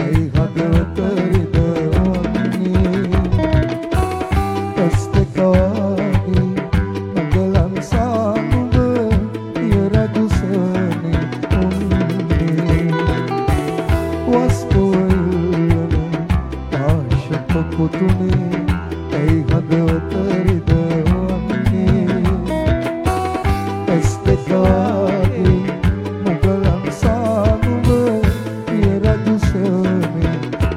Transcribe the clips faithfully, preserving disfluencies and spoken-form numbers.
ඇයි හදවත රිදවන්නේ ඇස් දෙක වගේ මගලන් සානුව පිය රජුසනේ උන්නේ වස්තුවල ආශක පුතුනේ ඇයි හදවත රිදවන්නේ ඇස් දෙක වගේ මගලන් සානුව පිය රජුසනේ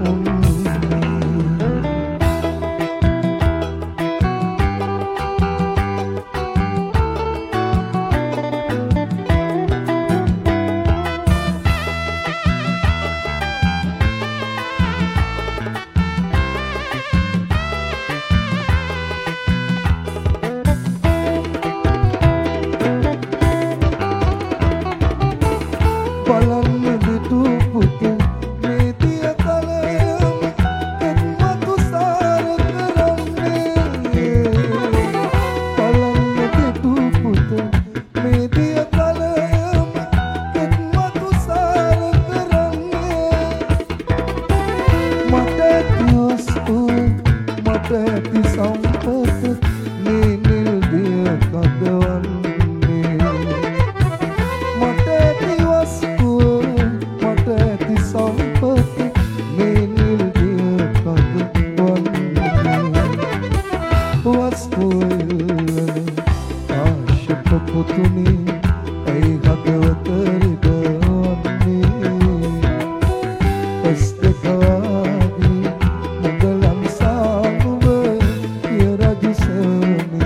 බලන්න දුටු පුතේ මේ දිය කලයම එත්මතු සාර කරන්නේ බලන්න දුටු පුතේ මේ දිය කලයම එත්මතු සාර කරන්නේ මට ඇති වස්තුව මට ඇති සම්පත මේ නිල් දිය කදවන්නේ මට ඇති වස්තුව මට ඇති සම්පත මේ නිල් දිය කදවන්නේ වස්තුව ආශක පුතුනේ ඇයි හදවත රිදවන්නේ ඇස් දෙක වගේ මගලන් සානුව පිය රජුසනේ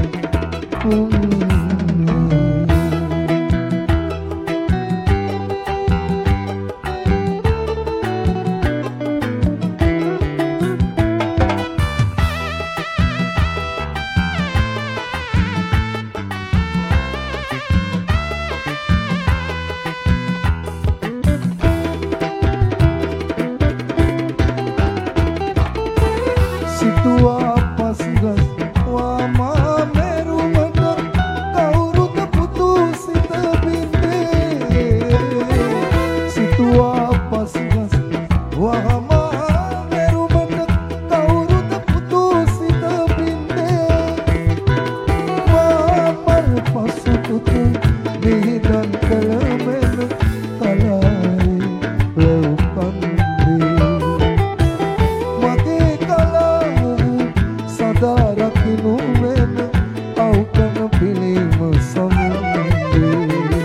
සිතුවා පසුගස් වාමා මෙරුමට කවුරුද පුතු සිත බින්දේ සිතුවා පසුගස් වාමා මෙරුමට කවුරුද පුතු සිත බින්දේ මාමර පසු පුතු නිදන් කළ මෙන්න කලායි ලව්කන්දේ සදා රකිනු වෙන අවකන පිළිම සමුන්නේ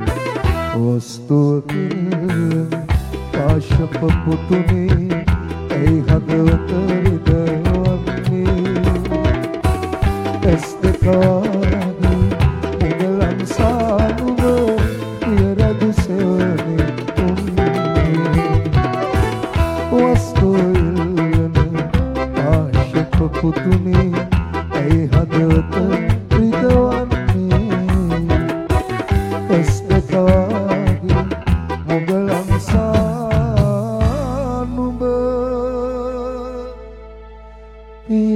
වස්තුවකින් ආශක පුතුනේ ඇයි හදවත රිදවන්නේ ඇස් දෙක වගේ මගලන් සානුව පිය රජුසනේ උන්නේ වස්තුවල ආශක පුතුනේ ඇයි හදවත රිදවන්නේ ඇස් දෙක වගේ මගලන් සානුව පිය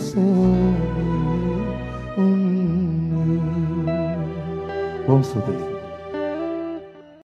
රජුසනේ උන්නේ. Bom,